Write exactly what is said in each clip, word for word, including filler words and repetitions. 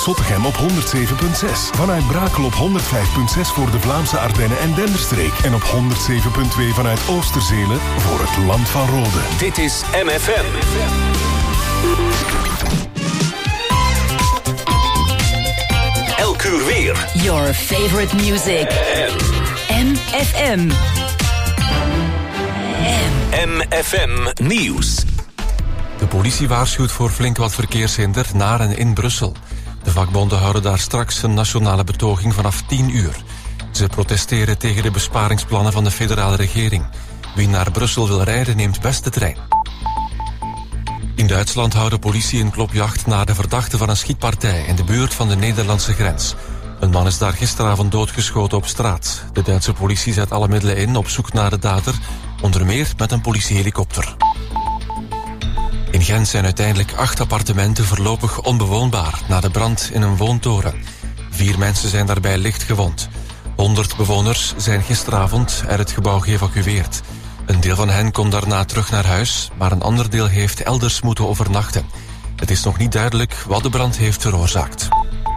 Zottegem op honderd zeven komma zes. Vanuit Brakel op honderd vijf komma zes voor de Vlaamse Ardennen en Denderstreek. En op honderd zeven komma twee vanuit Oosterzelen voor het Land van Rode. Dit is M F M. Elk uur weer. Your favorite music. M F M. M F M Nieuws. De politie waarschuwt voor flink wat verkeershinder naar en in Brussel. De vakbonden houden daar straks een nationale betoging vanaf tien uur. Ze protesteren tegen de besparingsplannen van de federale regering. Wie naar Brussel wil rijden, neemt best de trein. In Duitsland houdt de politie een klopjacht naar de verdachte van een schietpartij in de buurt van de Nederlandse grens. Een man is daar gisteravond doodgeschoten op straat. De Duitse politie zet alle middelen in op zoek naar de dader, onder meer met een politiehelikopter. In Gent zijn uiteindelijk acht appartementen voorlopig onbewoonbaar na de brand in een woontoren. Vier mensen zijn daarbij licht gewond. Honderd bewoners zijn gisteravond uit het gebouw geëvacueerd. Een deel van hen kon daarna terug naar huis, maar een ander deel heeft elders moeten overnachten. Het is nog niet duidelijk wat de brand heeft veroorzaakt.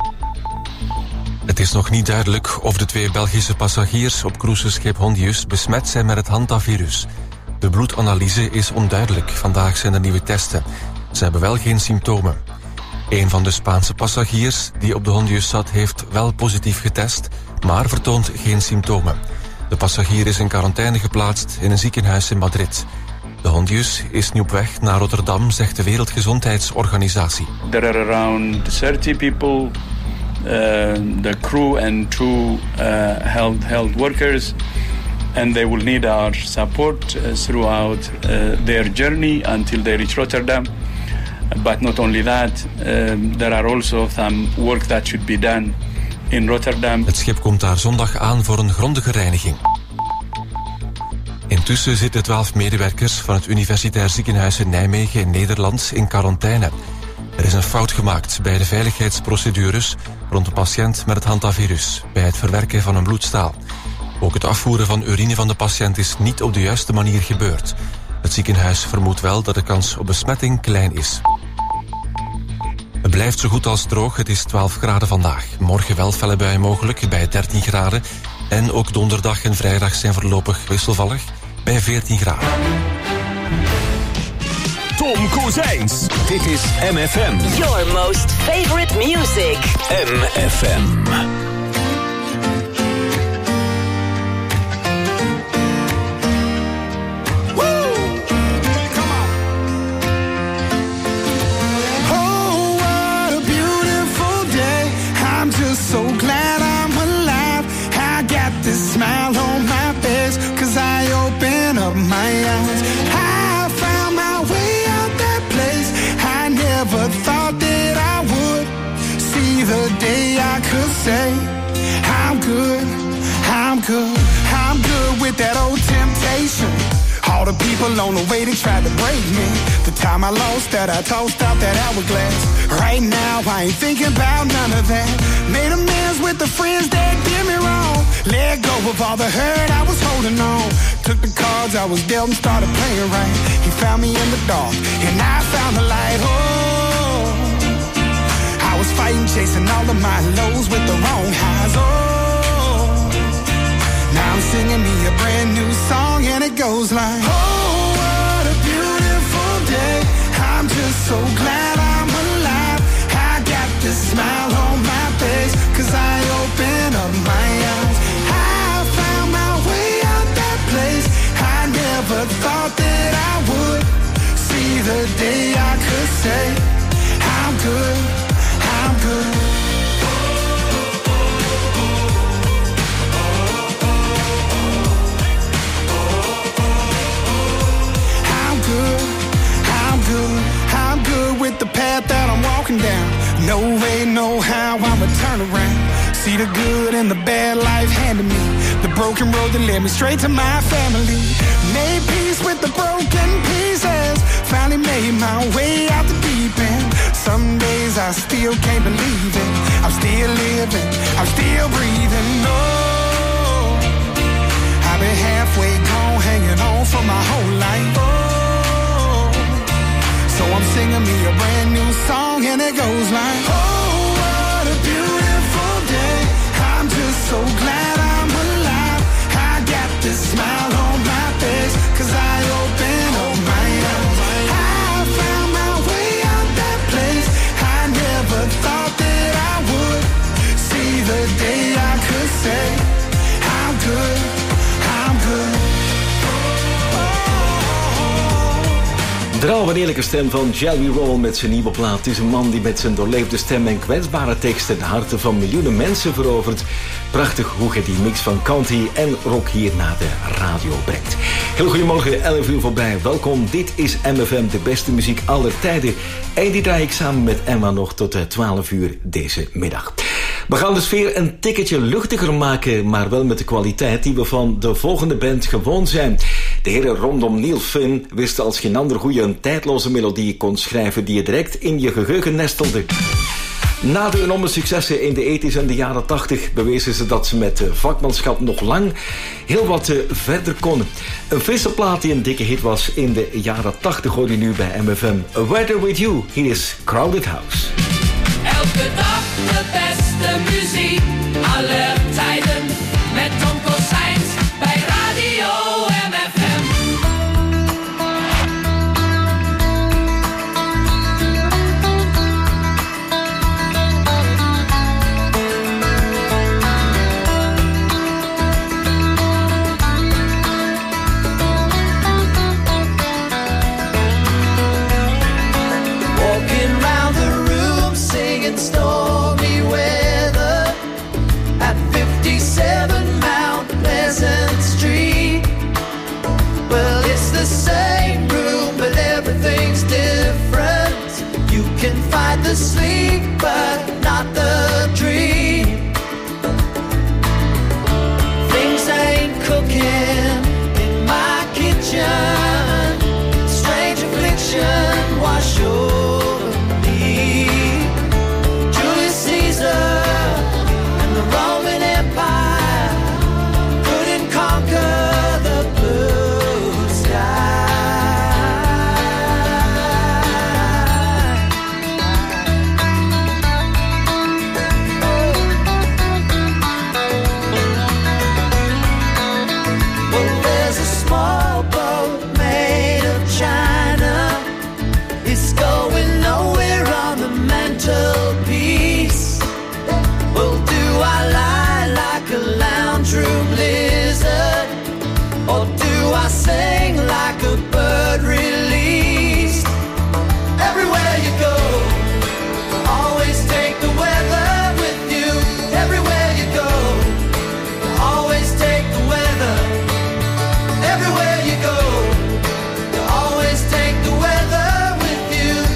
Het is nog niet duidelijk of de twee Belgische passagiers op cruiseschip Hondius besmet zijn met het hantavirus. De bloedanalyse is onduidelijk. Vandaag zijn er nieuwe testen. Ze hebben wel geen symptomen. Een van de Spaanse passagiers die op de Hondius zat heeft wel positief getest, maar vertoont geen symptomen. De passagier is in quarantaine geplaatst in een ziekenhuis in Madrid. De Hondius is nu op weg naar Rotterdam, zegt de Wereldgezondheidsorganisatie. There are around thirty people, uh, the crew and two uh, health, health workers. And they will need our support uh, throughout uh, their journey until they reach Rotterdam. But not only that, uh, there are also some work that should be done in Rotterdam. Het schip komt daar zondag aan voor een grondige reiniging. Intussen zitten twaalf medewerkers van het Universitair Ziekenhuis in Nijmegen in Nederland in quarantaine. Er is een fout gemaakt bij de veiligheidsprocedures rond de patiënt met het hantavirus bij het verwerken van een bloedstaal. Ook het afvoeren van urine van de patiënt is niet op de juiste manier gebeurd. Het ziekenhuis vermoedt wel dat de kans op besmetting klein is. Het blijft zo goed als droog, het is twaalf graden vandaag. Morgen wel felle buien mogelijk bij dertien graden. En ook donderdag en vrijdag zijn voorlopig wisselvallig bij veertien graden. Tom Kozijns. Dit is M F M. Your most favorite music. M F M. So glad I'm alive. I got this smile on my face, cause I open up my eyes. I found my way out that place. I never thought that I would see the day I could say I'm good, I'm good, I'm good with that old temptation. All the people on the way that tried to break me. The time I lost that, I tossed out that hourglass. Right now, I ain't thinking about none of that. Made amends with the friends that did me wrong. Let go of all the hurt I was holding on. Took the cards I was dealt and started playing right. He found me in the dark, and I found the light. Oh, I was fighting, chasing all of my lows with the wrong highs. Oh, now I'm singing me a brand new song, and it goes like, oh, what a beautiful day. I'm just so glad I'm alive. I got this smile on my face, cause I open up my eyes. I found my way out that place. I never thought that I would see the day I could say I'm good, I'm good. I'm good with the path that I'm walking down. No way, no how, I'ma turn around. See the good and the bad life handed me. The broken road that led me straight to my family. Made peace with the broken pieces. Finally made my way out the deep end. Some days I still can't believe it. I'm still living, I'm still breathing. No, I've been halfway gone, hanging on for my whole life. Oh, so I'm singing me a brand new song, and it goes like, oh, what so glad I'm alive. I got this smile on my face, cause I open up my eyes. I found my way out that place. I never thought that I would see the day I could say I'm good, I'm good. De rauwe en eerlijke stem van Jelly Roll met zijn nieuwe plaat. Het is een man die met zijn doorleefde stem en kwetsbare teksten de harten van miljoenen mensen verovert. Prachtig hoe hij die mix van country en rock hier naar de radio brengt. Heel goedemorgen, elf uur voorbij. Welkom, dit is M F M, de beste muziek aller tijden. En die draai ik samen met Emma nog tot twaalf uur deze middag. We gaan de sfeer een tikketje luchtiger maken, maar wel met de kwaliteit die we van de volgende band gewoon zijn. De heren rondom Neil Finn wisten als geen ander hoe je een tijdloze melodie kon schrijven die je direct in je geheugen nestelde. Na de enorme successen in de ethisch en de jaren tachtig bewezen ze dat ze met vakmanschap nog lang heel wat verder konden. Een frisse plaat die een dikke hit was in de jaren tachtig hoor je nu bij M F M. Weather With You, hier is Crowded House. Elke dag de beste muziek aller tijden met Tom Kozijns bij Radio M F M. Walking round the room singing stormy weather at fifty-seven Mount Pleasant Street. Well, it's the same room, but everything's different. You can fight the sleep, but not the dream. Things ain't cooking in my kitchen. Strange affliction wash over me. Julius Caesar and the Roman Empire couldn't conquer the blue sky. Well, there's a small boat made of china. It's going nowhere on the mantelpiece. Well, do I lie like a lounge room lizard, or do I sing like a bird released? Everywhere you go, always take the weather with you. Everywhere you go, always take the weather. Everywhere you go, you always take the weather with you.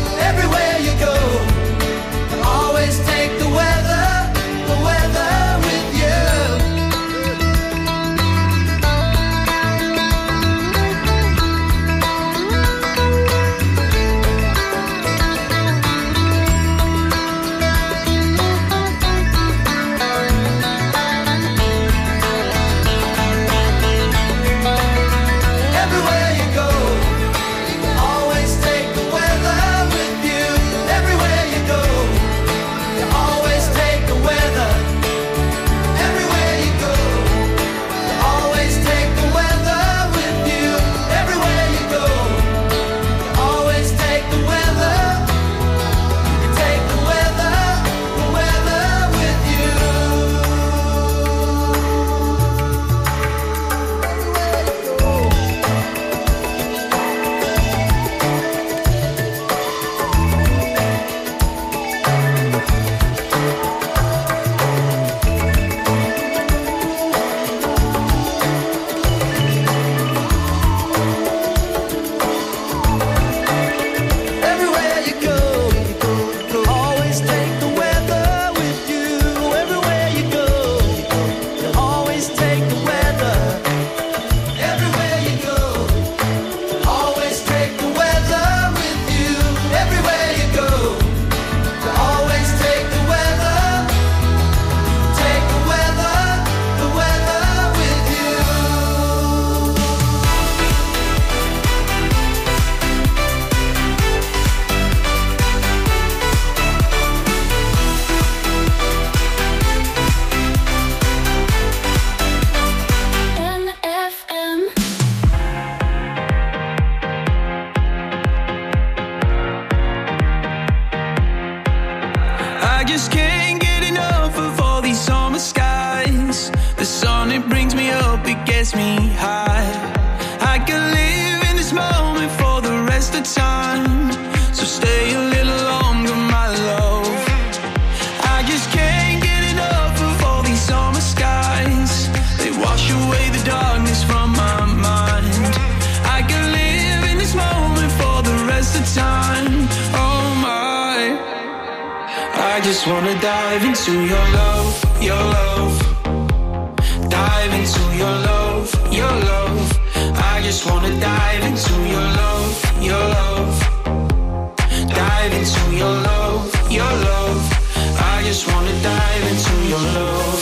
just can't get enough of all these summer skies. The sun, it brings me up, it gets me high. I can live in this moment for the rest of time. So stay a little longer, my love. I just can't get enough of all these summer skies. They wash away the darkness from my mind. I can live in this moment for the rest of time. Oh my, I just wanna dive into your love, your love. Dive into your love, your love. I just wanna dive into your love, your love. Dive into your love, your love. I just wanna dive into your love.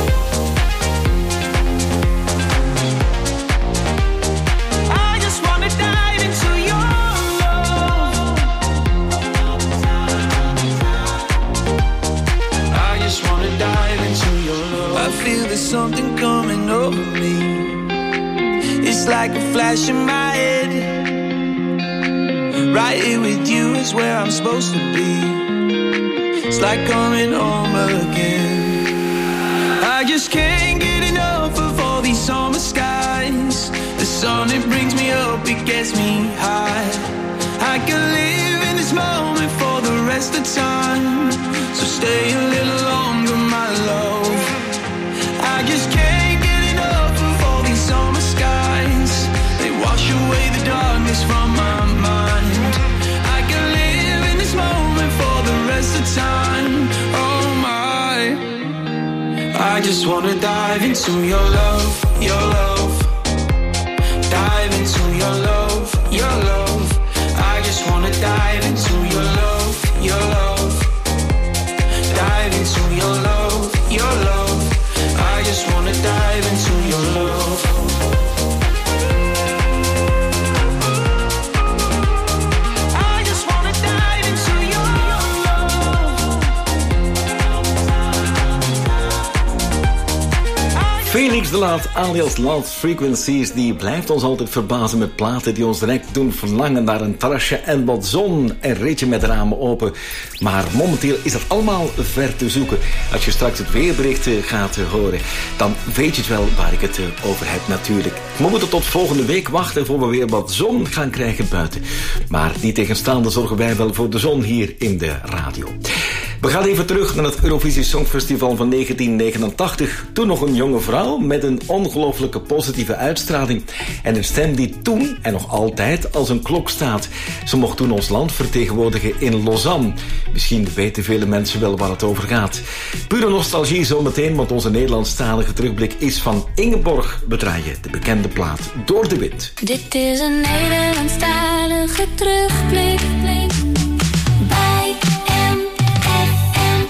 I just wanna dive into your love. I just wanna dive into your love. I feel there's something coming over me. It's like a flash in my head. Right here with you is where I'm supposed to be. It's like coming home again. I just can't get enough of all these summer skies. The sun, it brings me up, it gets me high. I can live in this moment for the rest of time. So stay a little longer, my love. I just can't get enough of all these summer skies. They wash away the darkness from my mind. I can live in this moment for the rest of time. Oh my, I just wanna dive into your love, your love. Dive into your love, your love. I just wanna dive into your love, your love. Dive into your love, your love. I just wanna dive into your love. I just wanna dive into your love. Felix de Laat, alias Loud Frequencies, die blijft ons altijd verbazen met platen die ons direct doen verlangen naar een terrasje en wat zon en ritje met de ramen open. Maar momenteel is dat allemaal ver te zoeken. Als je straks het weerbericht gaat horen, dan weet je het wel waar ik het over heb natuurlijk. We moeten tot volgende week wachten voor we weer wat zon gaan krijgen buiten. Maar die tegenstaande zorgen wij wel voor de zon hier in de radio. We gaan even terug naar het Eurovisie Songfestival van negentien negenentachtig. Toen nog een jonge vrouw met een ongelooflijke positieve uitstraling. En een stem die toen en nog altijd als een klok staat. Ze mocht toen ons land vertegenwoordigen in Lausanne. Misschien weten vele mensen wel waar het over gaat. Pure nostalgie zometeen, want onze Nederlandstalige terugblik is van Ingeborg. We draaien de bekende plaat Door de Wind. Dit is een Nederlandstalige terugblik. Bij M F M.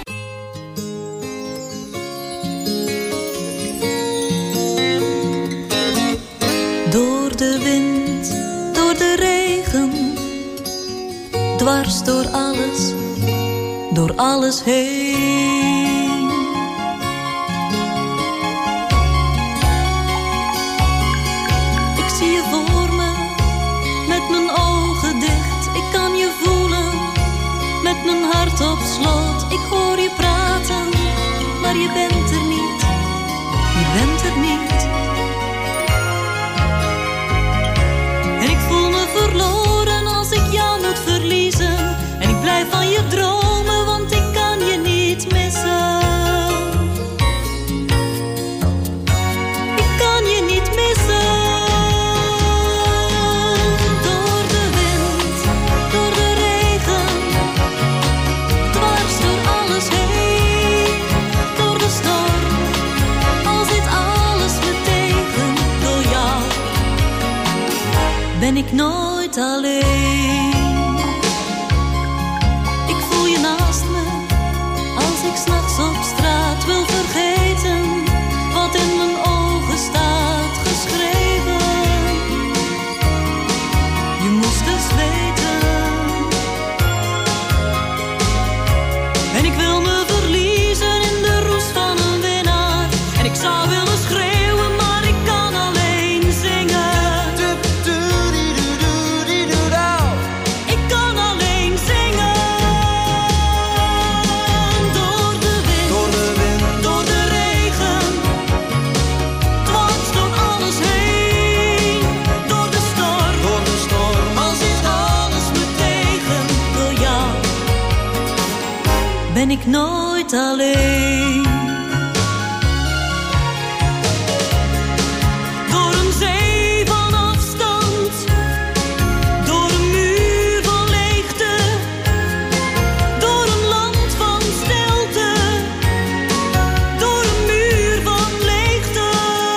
Door de wind, door de regen, dwars door alles, door alles heen. Ik zie je voor me, met mijn ogen dicht. Ik kan je voelen, met mijn hart op slot. Ik hoor je praten, maar je bent er niet. Je bent er niet. En ik voel me verloren als ik jou moet verliezen. En ik blijf van je dromen, want ik kan je niet missen. ben ik nooit alleen. Door een zee van afstand, door een muur van leegte, door een land van stilte, door een muur van leegte,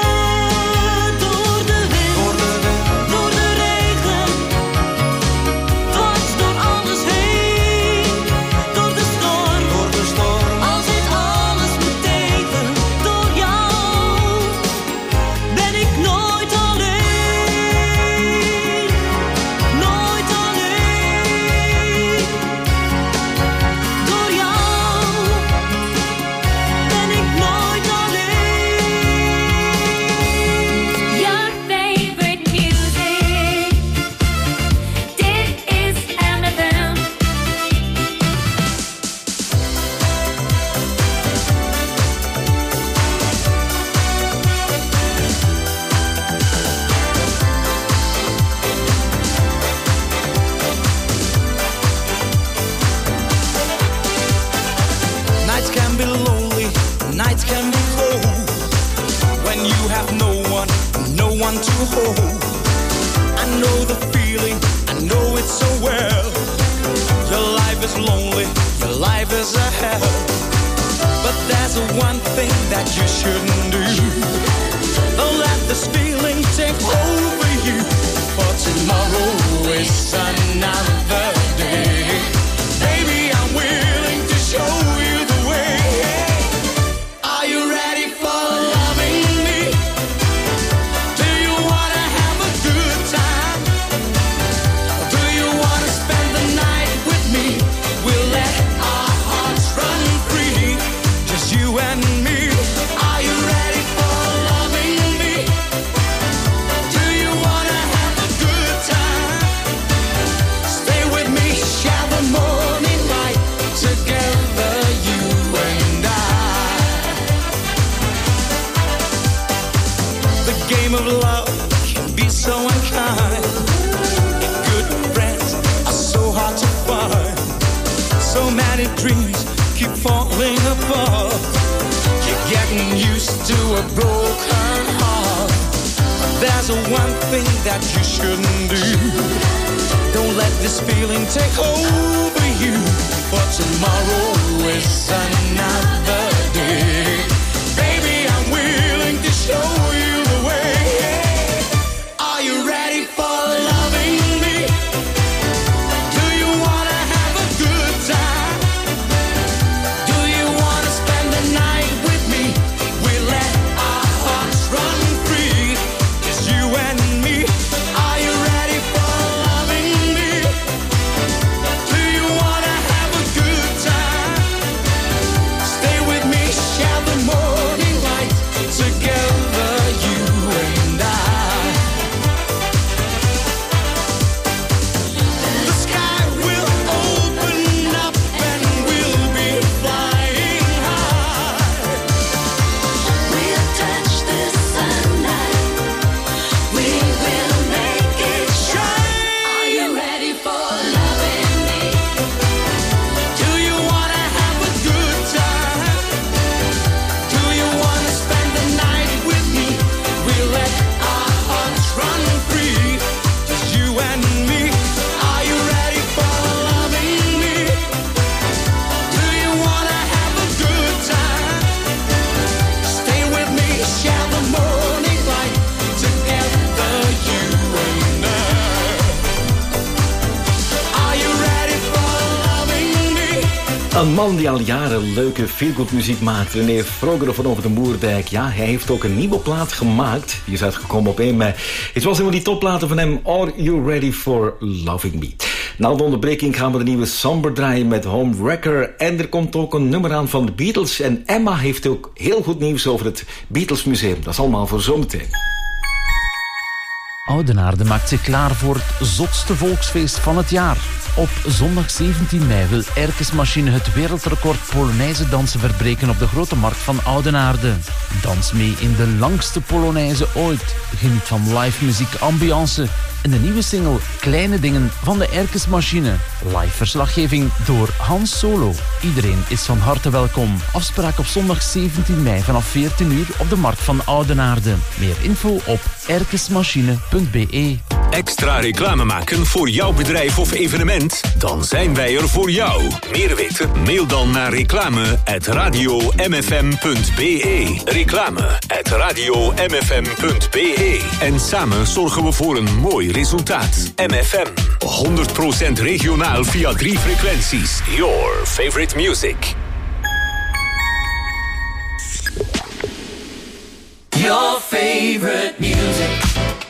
door de wind, door de regen, dwars door alles heen, door de storm, al zit alles me tegen, door jou ben ik nooit alleen, nooit alleen. Door jou ben ik nooit alleen. Your favorite music. Dit is M F M. Nights can be lonely, nights can be cold. When you have no one, no one to hold. I know the feeling, I know it so well. Your life is lonely, your life is a hell. But there's a one thing that you shouldn't do. Don't let this feeling take over you. For tomorrow is another day. Baby, I'm willing to show you the way. Are you ready for loving me? Do you wanna have a good time? Do you wanna spend the night with me? We'll let our hearts run free, just you and me. Are you ready for loving me? Do you wanna have a good time? Stay with me, share the morning light together, you and I. The game of love can be so unkind. Good friends are so hard to find. So many dreams keep falling apart. You're getting used to a broken heart. There's a one thing that you shouldn't do. Don't let this feeling take over you. For tomorrow is another day. Baby, I'm willing to show you the way. Are you ready for loving me? Do you wanna have a good time? Do you wanna spend the night with me? We let our hearts run free, just you and me. Are you ready for loving me? Do you wanna have a good time? Stay with me, share the morning light together, you and I. The sky will open up and we'll be flying high. We'll touch the sunlight. We will make it shine. Are you ready for loving me? Do you wanna have a good time? Do you wanna spend the night with me? We let our hearts run free, just you and me. Are you ready for loving me? Do you wanna have a good time? Stay with me, share the morning light together, you and I. Are you ready for loving me? Een man die al jaren leuke feelgood muziek maakt. René Vroger van Over de Moerdijk. Ja, hij heeft ook een nieuwe plaat gemaakt. Die is uitgekomen op één mei. Het was helemaal die topplaten van hem. Are You Ready for Loving Me? Na de onderbreking gaan we de nieuwe Somber draaien met Homewrecker. En er komt ook een nummer aan van de Beatles. En Emma heeft ook heel goed nieuws over het Beatles Museum. Dat is allemaal voor zometeen. Oudenaarde maakt zich klaar voor het zotste volksfeest van het jaar. Op zondag zeventien mei wil Erkes Machine het wereldrecord Polonaise dansen verbreken op de Grote Markt van Oudenaarde. Dans mee in de langste Polonaise ooit. Geniet van live muziek, ambiance en de nieuwe single Kleine Dingen van de Erkes Machine. Live verslaggeving door Hans Solo. Iedereen is van harte welkom. Afspraak op zondag zeventien mei vanaf veertien uur op de Markt van Oudenaarde. Meer info op erkesmachine punt be. Extra reclame maken voor jouw bedrijf of evenement? Dan zijn wij er voor jou. Meer weten? Mail dan naar reclame at radio m f m punt be. Reclame at radio m f m punt be. En samen zorgen we voor een mooi resultaat. M F M, honderd procent regionaal via drie frequenties. Your favorite music. Your favorite music.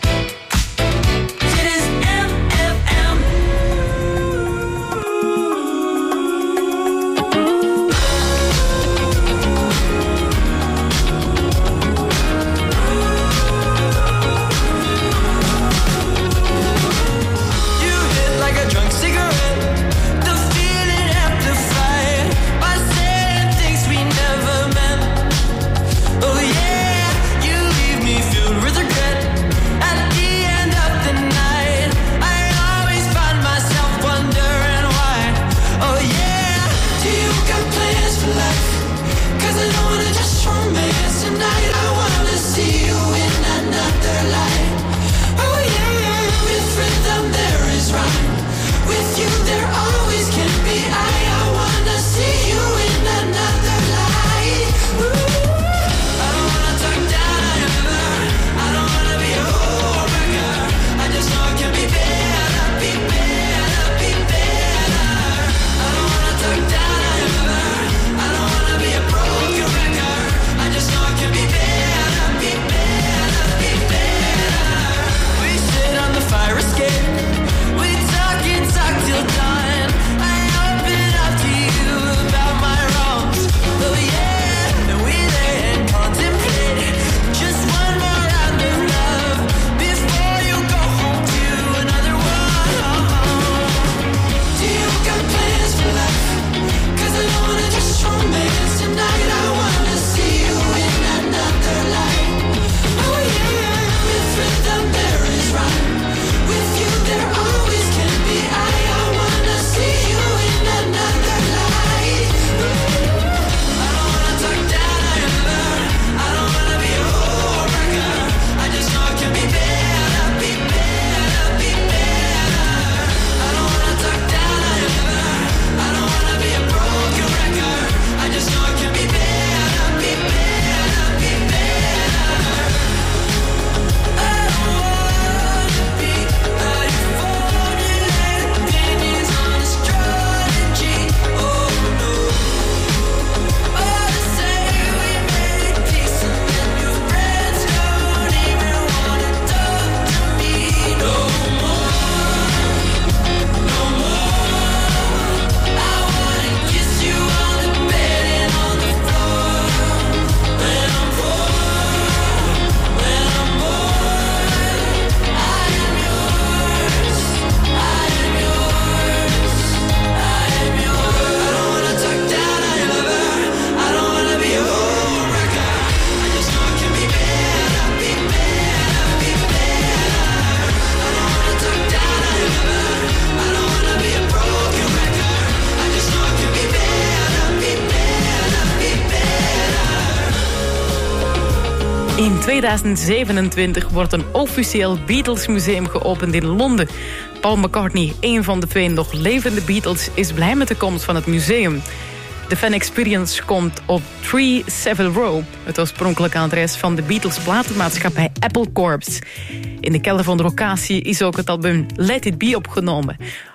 In tweeduizend zevenentwintig wordt een officieel Beatles museum geopend in Londen. Paul McCartney, een van de twee nog levende Beatles, is blij met de komst van het museum. De Fan Experience komt op drie Savile Row, het oorspronkelijke adres van de Beatles platenmaatschappij Apple Corps. In de kelder van de locatie is ook het album Let It Be opgenomen.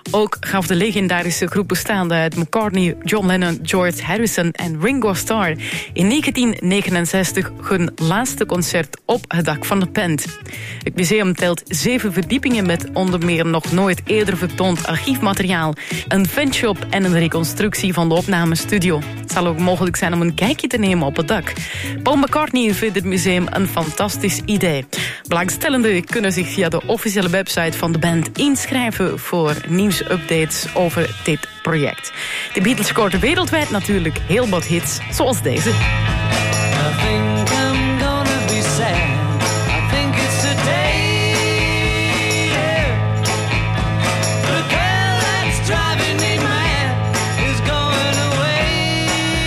Ook gaf de legendarische groep bestaande uit McCartney, John Lennon, George Harrison en Ringo Starr in negentien negenenzestig hun laatste concert op het dak van de band. Het museum telt zeven verdiepingen met onder meer nog nooit eerder vertoond archiefmateriaal, een fanshop en een reconstructie van de opnamestudio. Het zal ook mogelijk zijn om een kijkje te nemen op het dak. Paul McCartney vindt het museum een fantastisch idee. Belangstellenden kunnen zich via de officiële website van de band inschrijven voor nieuwsupdates over dit project. De Beatles scoorden wereldwijd natuurlijk heel wat hits, zoals deze. I think I'm gonna be sad. I think it's today. Yeah. The girl that's driving me mad is going away.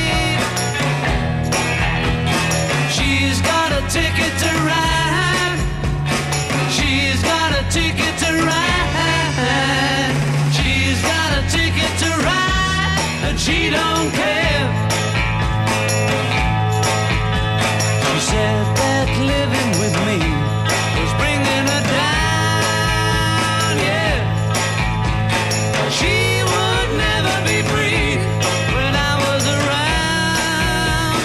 She's got a ticket to ride. She's got a ticket to ride. She's got a ticket to ride, and she don't care. Said that living with me was bringing her down, yeah. She would never be free when I was around.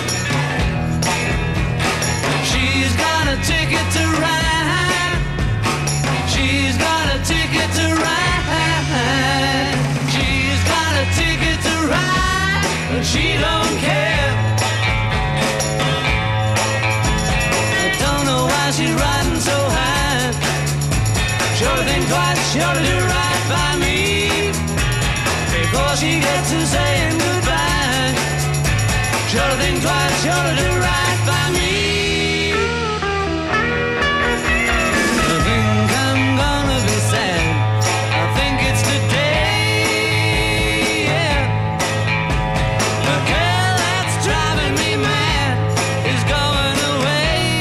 She's got a ticket to ride. She's got a ticket to ride. She's got a ticket to ride, and she don't care. She's riding so high. Sure think twice, sure to do right by me before she gets to saying goodbye. Sure to think twice, sure to do right by me. I think I'm gonna be sad. I think it's today, yeah. The girl that's driving me mad is going away.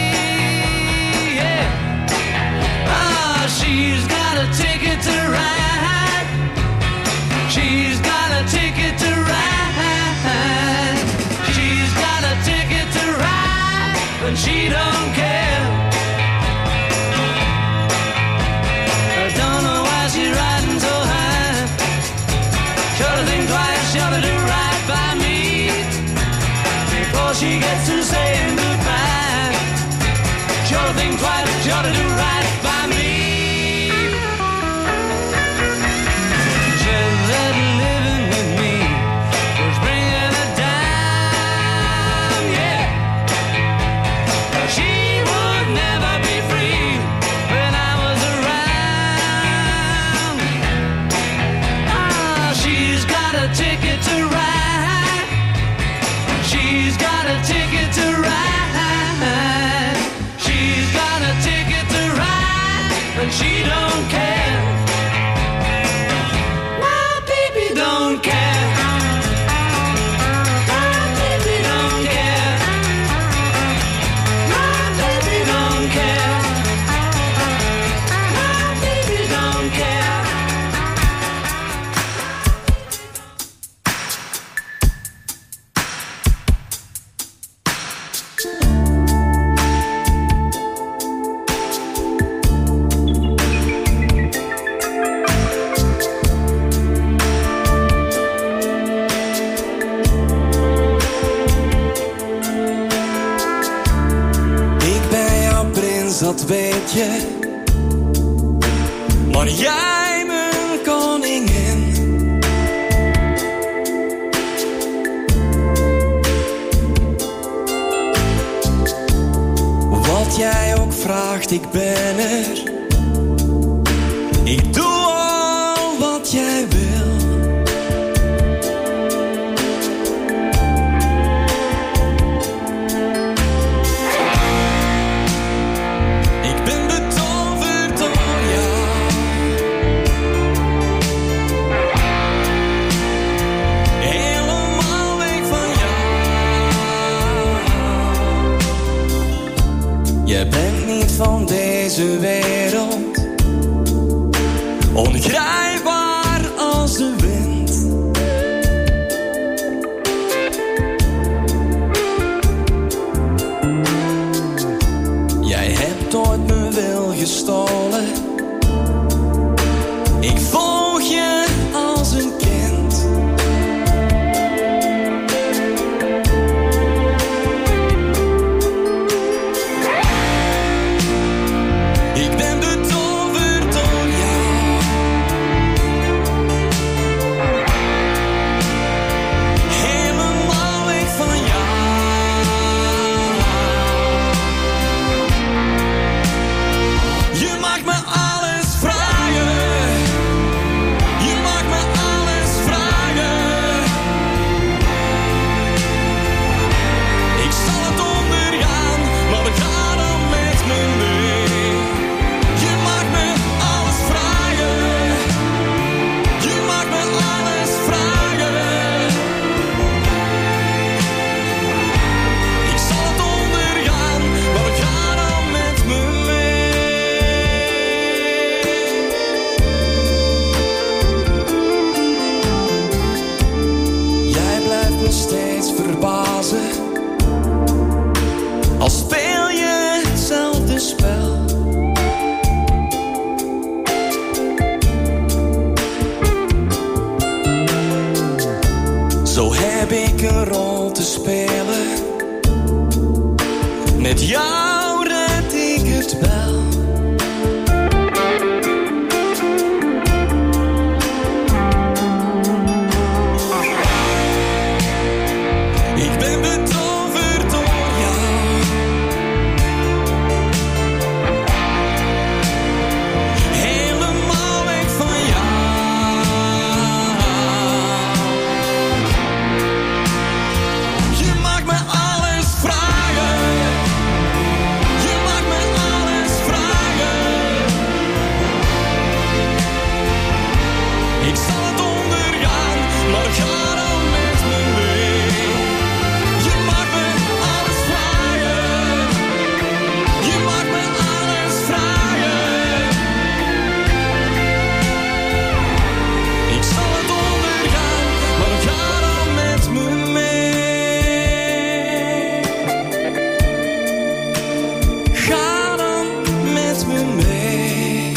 She's got a ticket to ride. She's got a ticket to ride. She's got a ticket to ride, but she don't care. I don't know why she's riding so high. Sure to think twice, sure to do right by me before she gets to saying goodbye. Sure to think twice, sure to do right by me. She don't care. My baby don't care. My baby don't care. My baby don't care. My baby don't care. Dat weet je, maar jij mijn koningin. Wat jij ook vraagt, ik ben er. Ik doe al wat jij wil. Je bent niet van deze wereld, ongrijpbaar als de wind. Jij hebt ooit mijn wil gestolen. Ik volg je Zo heb ik een rol te spelen. Met jou red ik het wel. Ik ben betoverd door jou. Helemaal weg van jou. Je maakt me alles vragen. Je maakt me alles vragen. Ik zal het ondergaan, maar ga dan met me mee. Je maakt me alles vragen. Je maakt me alles vragen. Ik zal het ondergaan, maar ga dan met me mee. Ga dan met me mee.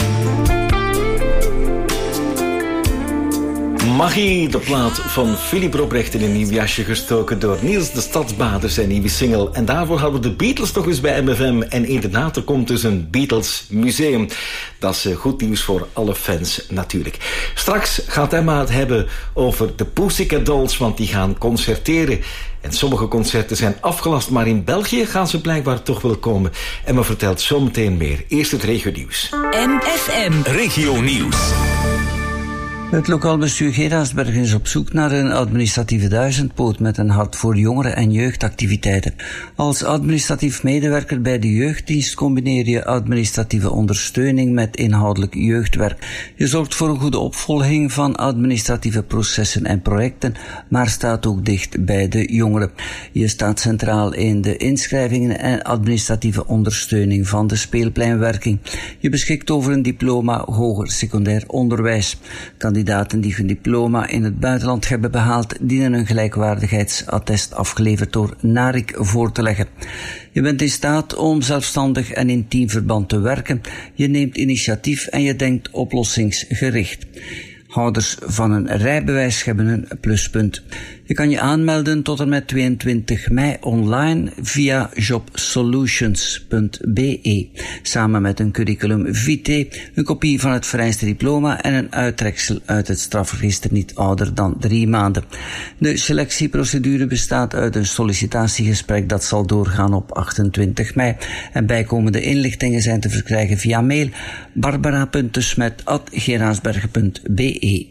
Magie, de plaat van Philip Robrecht in een nieuw jasje gestoken door Niels de Stadsbader, zijn nieuwe single. En daarvoor hadden we de Beatles nog eens bij M F M. En inderdaad, er komt dus een Beatles museum. Dat is eh, goed nieuws voor alle fans natuurlijk. Straks gaat Emma het hebben over de Pussycat Dolls, want die gaan concerteren. En sommige concerten zijn afgelast, maar in België gaan ze blijkbaar toch wel komen. Emma vertelt zometeen meer. Eerst het regio-nieuws. M F M. Regio Nieuws. Het lokaal bestuur Geraardsberg is op zoek naar een administratieve duizendpoot met een hart voor jongeren- en jeugdactiviteiten. Als administratief medewerker bij de jeugddienst combineer je administratieve ondersteuning met inhoudelijk jeugdwerk. Je zorgt voor een goede opvolging van administratieve processen en projecten, maar staat ook dicht bij de jongeren. Je staat centraal in de inschrijvingen en administratieve ondersteuning van de speelpleinwerking. Je beschikt over een diploma hoger secundair onderwijs. Kandidaten die hun diploma in het buitenland hebben behaald, dienen een gelijkwaardigheidsattest afgeleverd door NARIC voor te leggen. Je bent in staat om zelfstandig en in teamverband te werken. Je neemt initiatief en je denkt oplossingsgericht. Houders van een rijbewijs hebben een pluspunt. Je kan je aanmelden tot en met tweeëntwintig mei online via jobsolutions punt b e. Samen met een curriculum vitae, een kopie van het vereiste diploma en een uittreksel uit het strafregister niet ouder dan drie maanden. De selectieprocedure bestaat uit een sollicitatiegesprek dat zal doorgaan op achtentwintig mei. En bijkomende inlichtingen zijn te verkrijgen via mail barbara punt de smet apenstaartje geraardsbergen punt b e.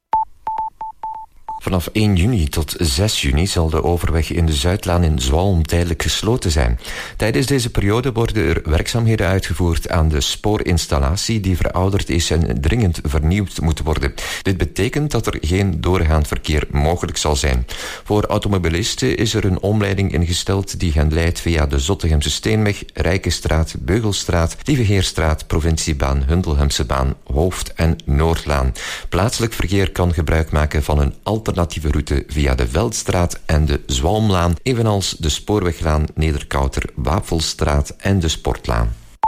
Vanaf één juni tot zes juni zal de overweg in de Zuidlaan in Zwalm tijdelijk gesloten zijn. Tijdens deze periode worden er werkzaamheden uitgevoerd aan de spoorinstallatie die verouderd is en dringend vernieuwd moet worden. Dit betekent dat er geen doorgaand verkeer mogelijk zal zijn. Voor automobilisten is er een omleiding ingesteld die hen leidt via de Zottegemse Steenweg, Rijkenstraat, Beugelstraat, Lievegeerstraat, Provinciebaan, Hundelhemsebaan, Hoofd- en Noordlaan. Plaatselijk verkeer kan gebruik maken van een alternatieve route via de Veldstraat en de Zwalmlaan, evenals de Spoorweglaan, Nederkouter, Wafelstraat en de Sportlaan.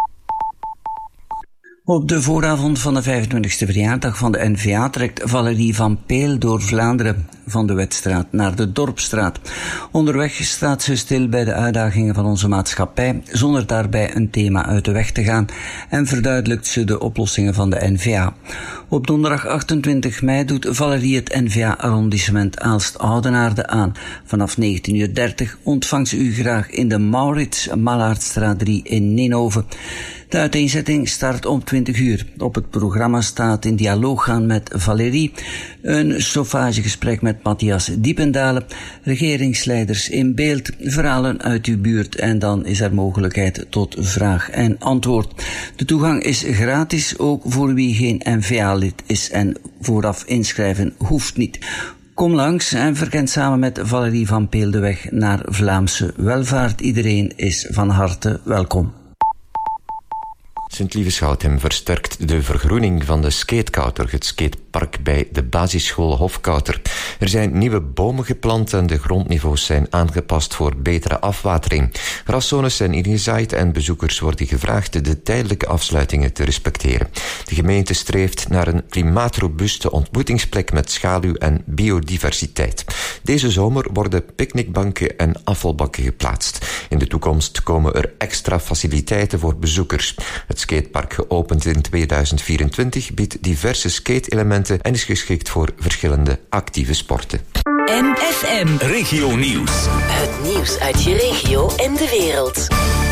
Op de vooravond van de vijfentwintigste verjaardag van de N V A trekt Valerie van Peel door Vlaanderen, van de Wetstraat naar de Dorpstraat. Onderweg staat ze stil bij de uitdagingen van onze maatschappij, zonder daarbij een thema uit de weg te gaan, en verduidelijkt ze de oplossingen van de N V A. Op donderdag achtentwintig mei doet Valerie het N V A-arrondissement Aalst-Oudenaarde aan. Vanaf negentien uur dertig ontvangt ze u graag in de Maurits Mallaardstraat drie in Ninove. De uiteenzetting start om twintig uur. Op het programma staat in dialoog gaan met Valerie, een sofagegesprek met Matthias Diependalen, regeringsleiders in beeld, verhalen uit uw buurt en dan is er mogelijkheid tot vraag en antwoord. De toegang is gratis, ook voor wie geen N V A-lid is en vooraf inschrijven hoeft niet. Kom langs en verken samen met Valerie van Peel de weg naar Vlaamse welvaart. Iedereen is van harte welkom. Sint-Lieveshouten versterkt de vergroening van de Skatecouter, het skatepark bij de basisschool Hofkouter. Er zijn nieuwe bomen geplant en de grondniveaus zijn aangepast voor betere afwatering. Graszones zijn ingezaaid en bezoekers worden gevraagd de tijdelijke afsluitingen te respecteren. De gemeente streeft naar een klimaatrobuuste ontmoetingsplek met schaduw en biodiversiteit. Deze zomer worden picknickbanken en afvalbakken geplaatst. In de toekomst komen er extra faciliteiten voor bezoekers. Het skatepark, geopend in tweeduizend vierentwintig, biedt diverse skate-elementen en is geschikt voor verschillende actieve sporten. M F M Regio Nieuws. Het nieuws uit je regio en de wereld.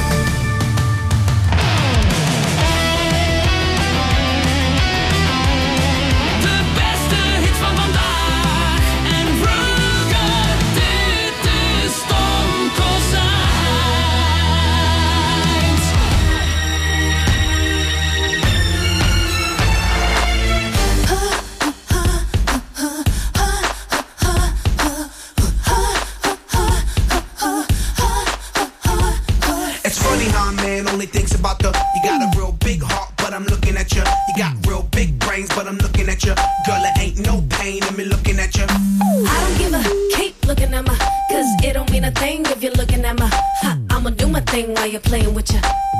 Only thinks about the, you got a real big heart, but I'm looking at you. You got real big brains, but I'm looking at you. Girl, it ain't no pain in me looking at you. I don't give a, keep looking at my, cause it don't mean a thing if you're looking at my, ha, I'ma do my thing while you're playing with you.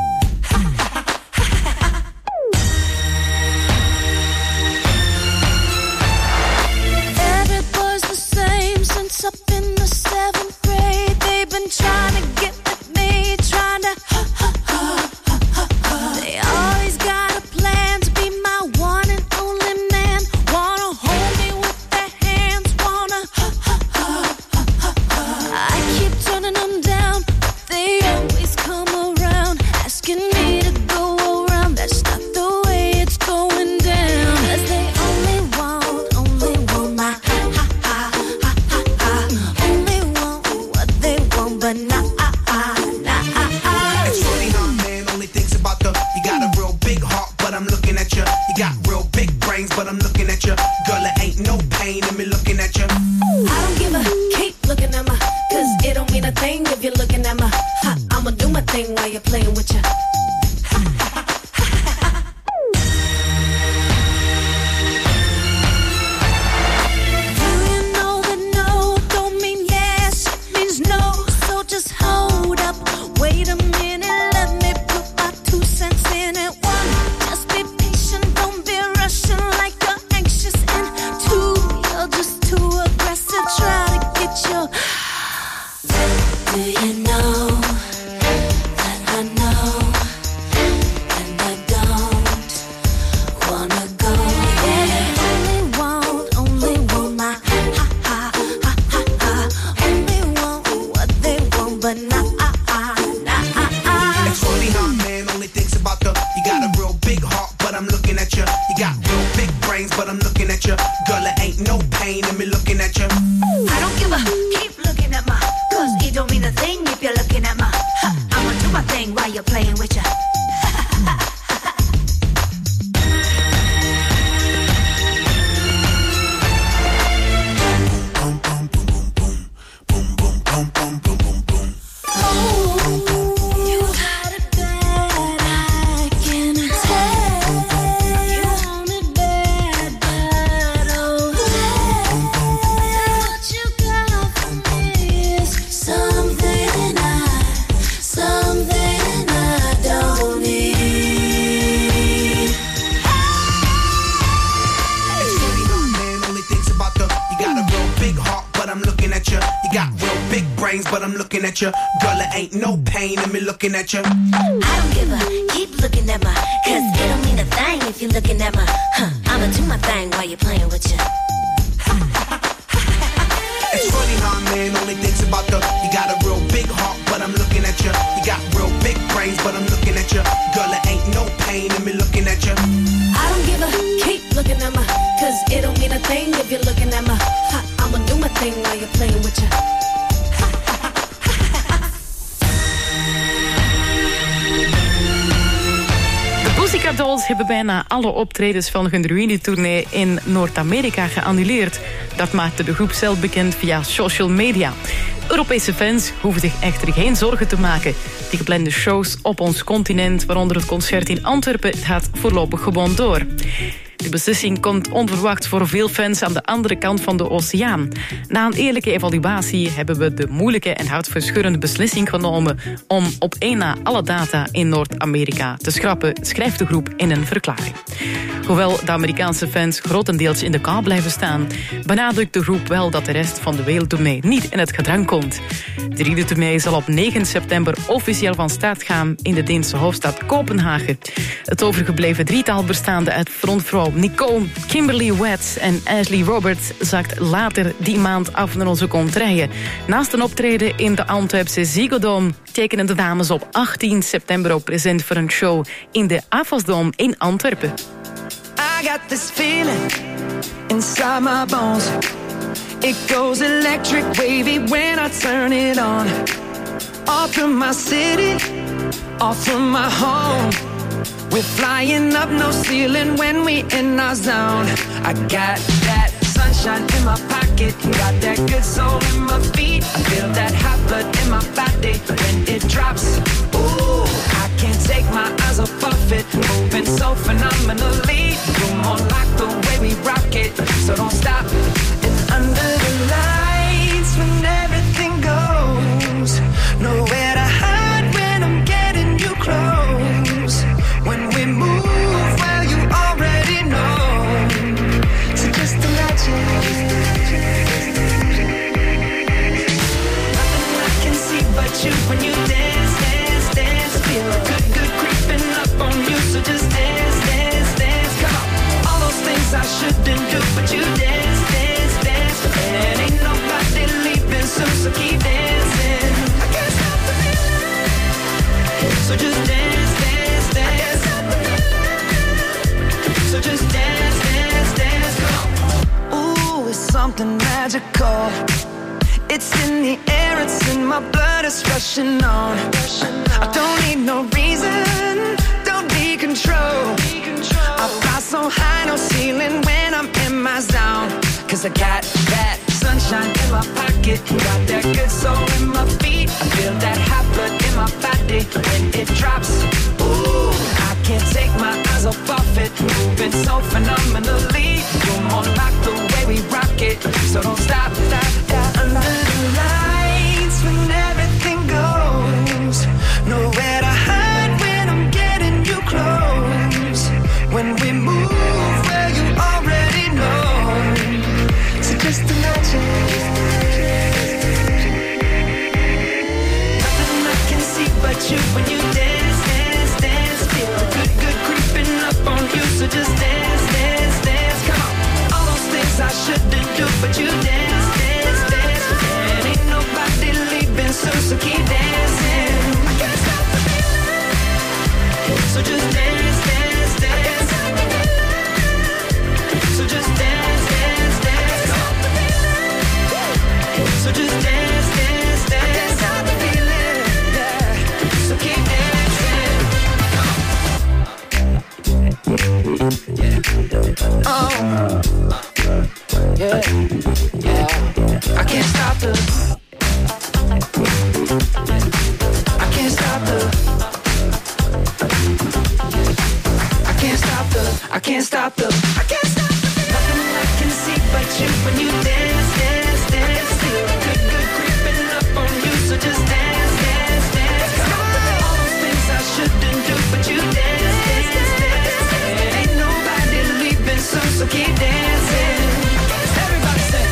Every boy's the same since up in the seventh grade. They've been trying to get with me, trying to they always got a plan to be my one and only man. Wanna hold me with their hands, wanna I keep turning them down, but they always come around, asking me to go around. That's not the way it's going down. 'Cause they only want, only want my ha ha ha ha ha. Only want what they want, but not I'm looking at you. You got real big brains, but I'm looking at you. Girl, it ain't no pain in me looking at you. I don't give a, keep looking at my, cause it don't mean a thing if you're looking at my, ha, I'ma do my thing while you're playing with you. Do you know that no don't mean yes, it means no. So just hold up, wait a minute, let me put my two cents in it. Just be patient, don't be rushing like you're anxious. And two, you're just too aggressive, try to get your. Do you know that I know and I don't wanna go? Yeah, only want, only want my ha ha ha ha ha. Only want what they want, but not ah ah nah ah ah. It's funny how man only thinks about the. You got a real big heart, but I'm looking at you. You got real big brains, but I'm looking at you. Girl, it ain't no pain in me looking at you. I don't give a, keep looking at my, cause it don't mean a thing if you're looking at my, ha, I'ma do my thing while you're playing with you. But I'm looking at you. Girl, it ain't no pain in me looking at you. I don't give a, keep looking at my, cause it don't mean a thing if you're looking at my, huh, I'ma do my thing while you're playing with you. It's funny how man only thinks about the. You got a real big heart, but I'm looking at you. You got real big brains, but I'm looking at you. Girl, it ain't no pain in me looking at you. I don't give a, keep looking at my, cause it don't mean a thing if you're looking at my, huh, I'ma do my thing while you're playing with you. Pussycat Dolls hebben bijna alle optredens van hun reunietournee in Noord-Amerika geannuleerd. Dat maakte de groep zelf bekend via social media. Europese fans hoeven zich echter geen zorgen te maken. De geplande shows op ons continent, waaronder het concert in Antwerpen, gaat voorlopig gewoon door. De beslissing komt onverwacht voor veel fans aan de andere kant van de oceaan. Na een eerlijke evaluatie hebben we de moeilijke en hartverscheurende beslissing genomen om op één na alle data in Noord-Amerika te schrappen, schrijft de groep in een verklaring. Hoewel de Amerikaanse fans grotendeels in de kou blijven staan, benadrukt de groep wel dat de rest van de wereldtournee niet in het gedrang komt. De derde tournee zal op negen september officieel van start gaan in de Deense hoofdstad Kopenhagen. Het overgebleven drietal bestaande uit frontvrouw Nicole, Kimberly Watts en Ashley Roberts zakt later die maand af naar onze contraien. Naast een optreden in de Antwerpse Ziggo Dome tekenen de dames op achttien september ook present voor een show in de Afasdome in Antwerpen. I got this feeling inside my bones. It goes electric wavy when I turn it on. All through my city, all through my home. We're flying up, no ceiling when we in our zone. I got that sunshine in my pocket, got that good soul in my feet. I feel that hot blood in my body when it drops. Ooh, I can't take my eyes off of it, moving so phenomenally. You're more like the way we rock it, so don't stop. And under the lights when everything goes, nowhere to hide when I'm getting you close. When we move, well, you already know. So just imagine. Nothing I can see but you when you dance, dance, dance. Feel good, good creeping up on you. So just dance, dance, dance. Come on. All those things I shouldn't do, but you dance, dance, dance. And ain't nobody leaving soon, so keep dancing. I can't stop the feeling. So just dance, dance, dance. So just dance, dance, dance, come on. Ooh, it's something magical. It's in the air, it's in my blood, it's rushing on. I don't need no reason, don't need control. I fly so high, no ceiling when I'm in my zone. Cause I got that sunshine in my pocket, got that good soul in my feet. I feel that hot blood in my body when it drops. Ooh, I can't take my eyes off of it, moving so phenomenally. You're more like the way we rock it, so don't stop, stop, stop. Under the lights when everything goes, nowhere to hide when I'm getting you close. When we move, well, you already know. So just imagine. Nothing I can see but you when you dance, dance, dance. Feel good, good creeping up on you. So just dance, dance, dance. Come on. All those things I shouldn't do, but you dance, dance, dance. And ain't nobody leaving soon, so keep dancing. I can't stop the feeling. So just dance, dance, dance. So just dance, dance, dance. So just dance, dance, dance. I can't stop the feeling. Yeah. So keep dancing. Yeah. Oh. Yeah. Yeah. I can't stop the. I can't stop the. I can't stop the. I can't stop the. I can't stop the. Nothing I can see but you when you dance, dance, dance. Feel good, good creeping up on you. So just dance, dance, dance. Come on. All those things I shouldn't do, but you dance, dance, dance. And ain't nobody leaving soon, so keep dancing. Everybody say.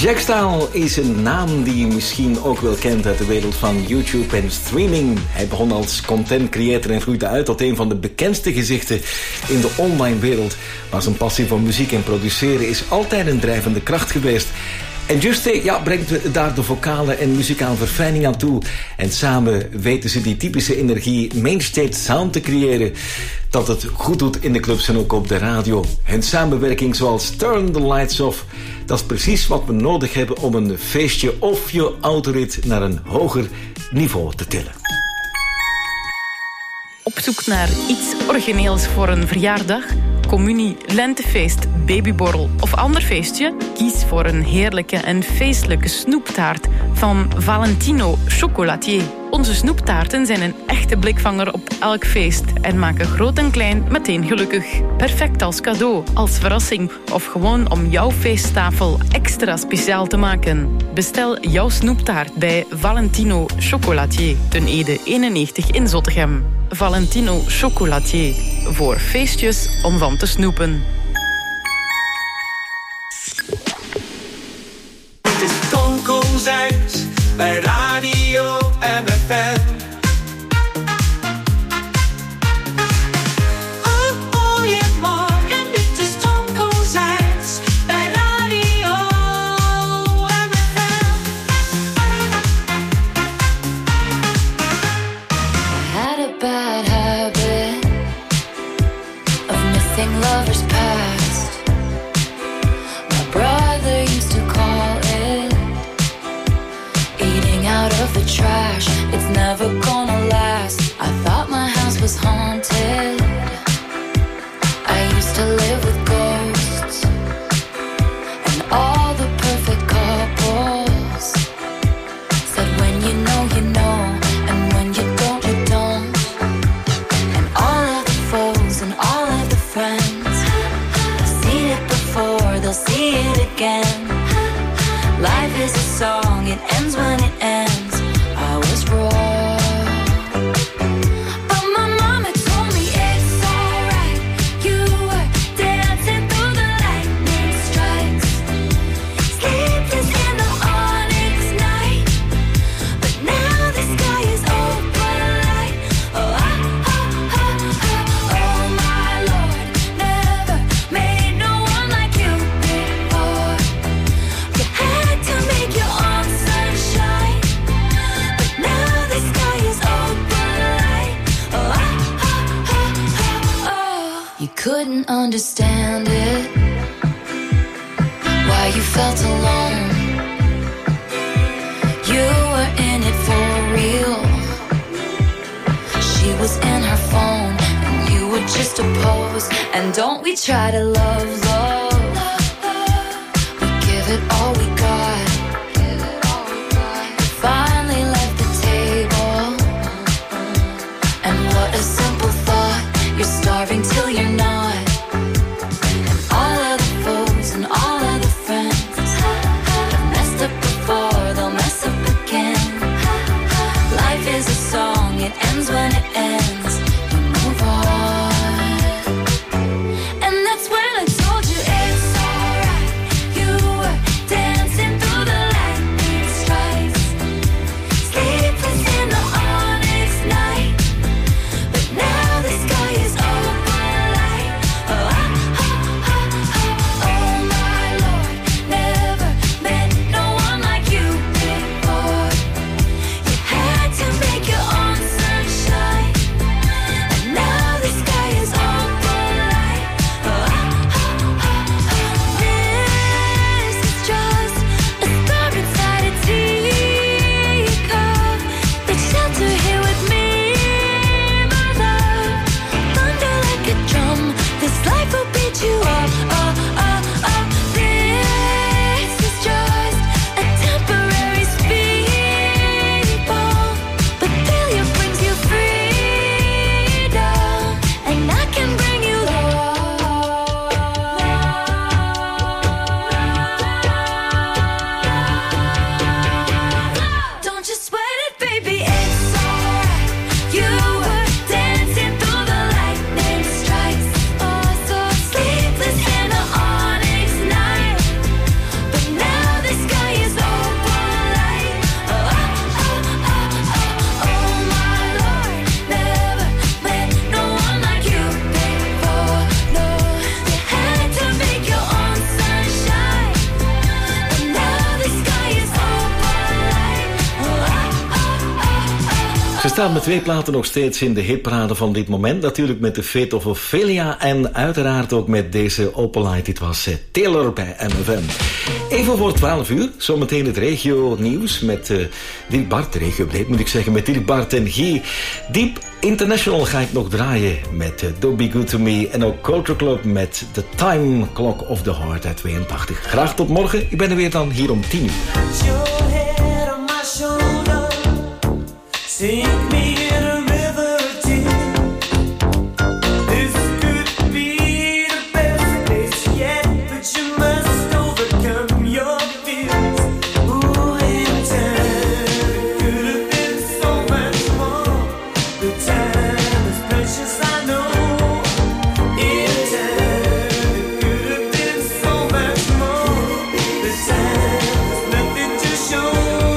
Jackstyle is een naam die je misschien ook wel kent uit de wereld van YouTube en streaming. Hij begon als content creator en groeide uit tot een van de bekendste gezichten in de online wereld. Maar zijn passie voor muziek en produceren is altijd een drijvende kracht geweest. En Juste ja, brengt daar de vocale en muzikale verfijning aan toe. En samen weten ze die typische energie mainstage sound te creëren. Dat het goed doet in de clubs en ook op de radio. Hun samenwerking zoals Turn the Lights Off. Dat is precies wat we nodig hebben om een feestje of je autorit naar een hoger niveau te tillen. Op zoek naar iets origineels voor een verjaardag, communie, lentefeest, babyborrel of ander feestje? Kies voor een heerlijke en feestelijke snoeptaart van Valentino Chocolatier. Onze snoeptaarten zijn een echte blikvanger op elk feest en maken groot en klein meteen gelukkig. Perfect als cadeau, als verrassing of gewoon om jouw feesttafel extra speciaal te maken. Bestel jouw snoeptaart bij Valentino Chocolatier, ten Ede eenennegentig in Zottegem. Valentino Chocolatier, voor feestjes om van te snoepen. Het is Tonko Zijns bij Radio M F M. Lovers past. My brother used to call it eating out of the trash. It's never gonna last. I thought my house was haunted. I used to live with ghosts and all the perfect couples said when you know you know and when you don't you don't. And all of the foes and all of the friends, seen it before, they'll see it again. Life is a song, it ends when it ends. I was wrong, but my mama told me it's alright. You were dancing through the lightning strikes, sleepless in the onyx night, but now the sky is open light. Oh, ah, ah, ah, ah, oh my Lord, never made no one like you before. You had to make your own sunshine, but now the sky is open light. Oh, ah, ah, ah, ah, oh. You couldn't understand it, why you felt alone. You were in it for real. She was in her phone and you were just a pose. And don't we try to love, love? We give it all we got. Finally left the table, and what a simple thought. You're starving till you're not. And all of the foes and all of the friends have messed up before, they'll mess up again. Life is a song, it ends when it ends. You move on, and that's when I told you it. Ze staan met twee platen nog steeds in de hitparade van dit moment. Natuurlijk met de Fate of Ophelia en uiteraard ook met deze Opalite. Dit was uh, Taylor bij M F M. Even voor twaalf uur, zometeen het regio nieuws met uh, Dirk Bart, de regio breed moet ik zeggen, met Dirk Bart en Guy. Deep International ga ik nog draaien met uh, Don't Be Good To Me en ook Culture Club met The Time Clock of the Heart uit tweeëntachtig. Graag tot morgen, ik ben er weer dan hier om tien uur. Take me in a river of tears. This could be the best place yet, but you must overcome your fears. Ooh, in time, it could have been so much more. The time is precious, I know. In time, it could have been so much more. The time is nothing to show.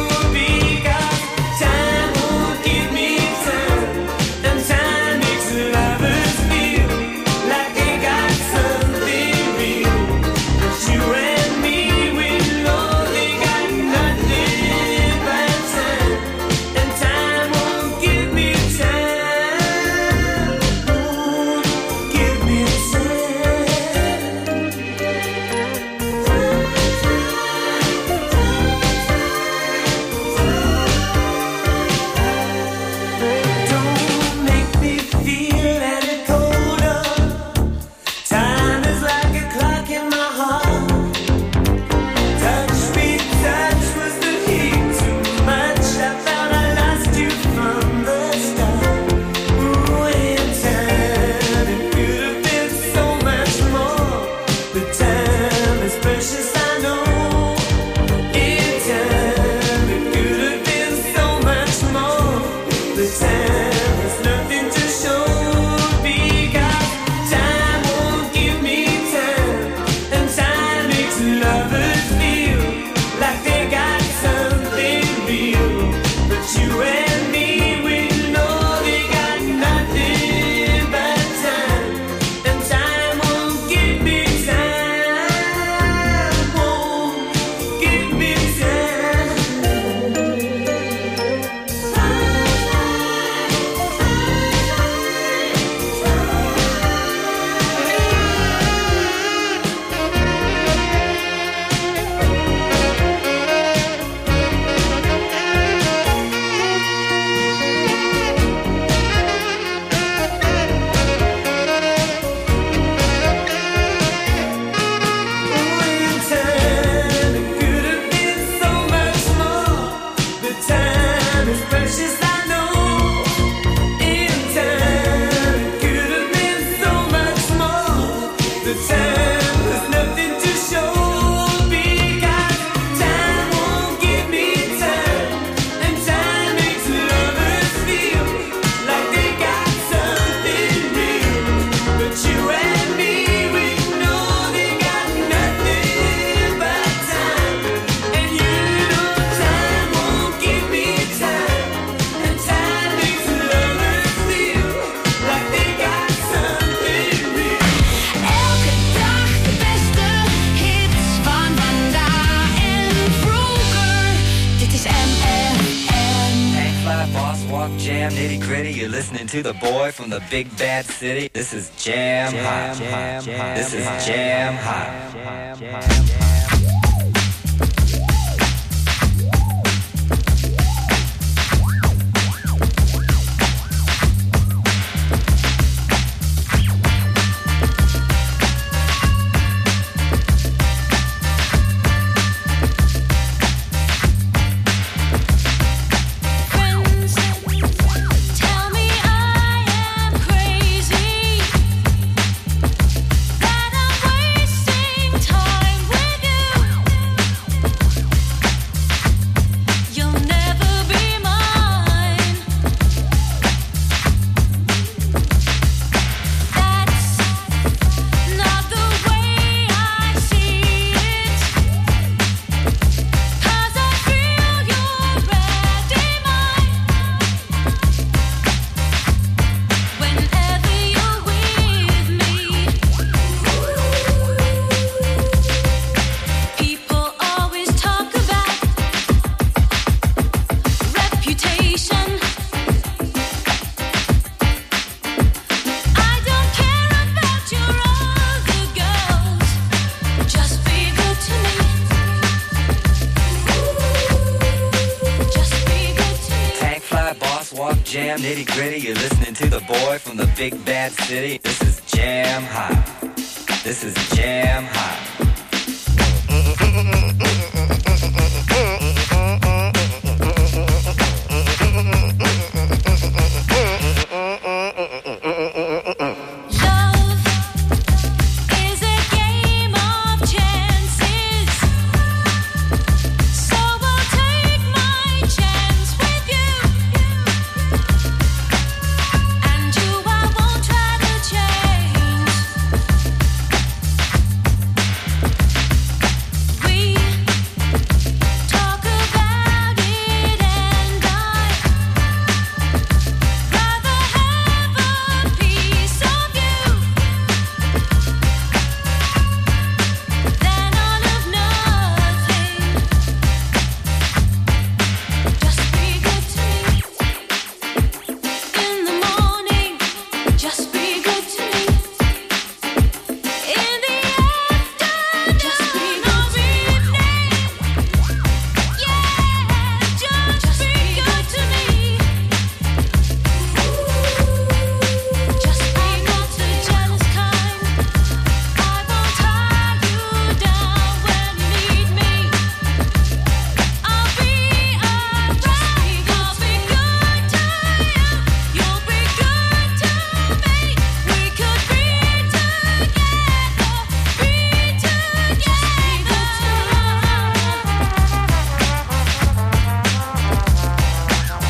To the boy from the big bad city. This is Jam Hot. This is Jam Hot. Walk jam nitty gritty. You're listening to the boy from the big bad city. This is Jam Hot. This is Jam Hot.